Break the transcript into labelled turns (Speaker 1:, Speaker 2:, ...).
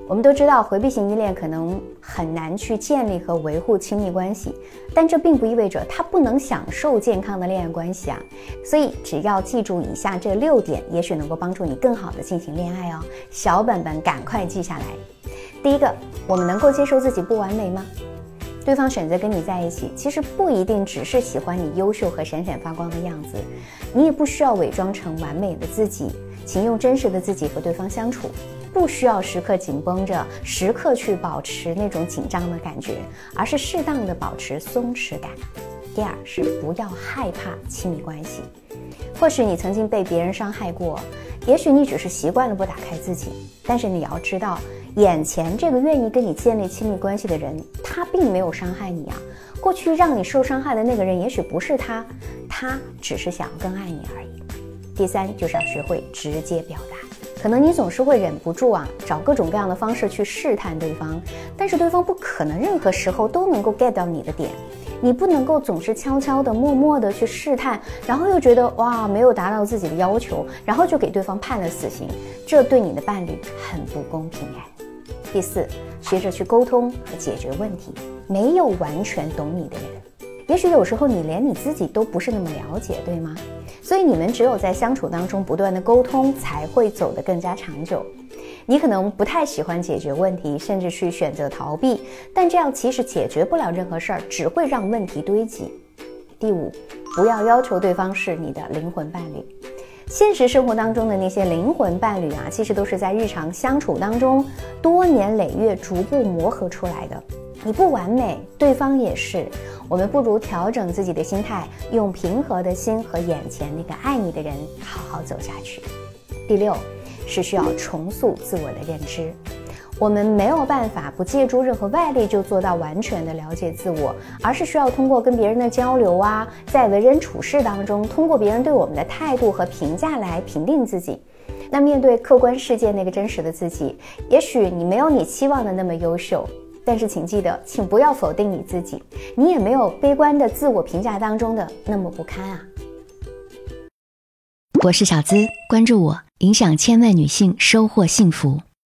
Speaker 1: 我们都知道，回避型依恋可能很难去建立和维护亲密关系，但这并不意味着他不能享受健康的恋爱关系啊。所以只要记住以下这6点，也许能够帮助你更好的进行恋爱哦。小本本赶快记下来。第一个，我们能够接受自己不完美吗？对方选择跟你在一起，其实不一定只是喜欢你优秀和闪闪发光的样子，你也不需要伪装成完美的自己，请用真实的自己和对方相处。不需要时刻紧绷着，时刻去保持那种紧张的感觉，而是适当的保持松弛感。第二是不要害怕亲密关系。或许你曾经被别人伤害过，也许你只是习惯了不打开自己，但是你要知道，眼前这个愿意跟你建立亲密关系的人，他并没有伤害你啊。过去让你受伤害的那个人，也许不是他，他只是想更爱你而已。第三就是要学会直接表达。可能你总是会忍不住找各种各样的方式去试探对方，但是对方不可能任何时候都能够 get 到你的点，你不能够总是悄悄的默默的去试探，然后又觉得哇没有达到自己的要求，然后就给对方判了死刑，这对你的伴侣很不公平哎。第四，学着去沟通和解决问题。没有完全懂你的人，也许有时候你连你自己都不是那么了解，对吗？所以你们只有在相处当中不断的沟通，才会走得更加长久。你可能不太喜欢解决问题，甚至去选择逃避，但这样其实解决不了任何事儿，只会让问题堆积。第五，不要要求对方是你的灵魂伴侣。现实生活当中的那些灵魂伴侣其实都是在日常相处当中多年累月逐步磨合出来的。你不完美，对方也是，我们不如调整自己的心态，用平和的心和眼前那个爱你的人好好走下去。第六，是需要重塑自我的认知。我们没有办法不借助任何外力就做到完全的了解自我，而是需要通过跟别人的交流在为人处事当中，通过别人对我们的态度和评价来评定自己。那面对客观世界那个真实的自己，也许你没有你期望的那么优秀，但是请记得，请不要否定你自己，你也没有悲观的自我评价当中的那么不堪啊。
Speaker 2: 我是小资，关注我，影响千万女性，收获幸福。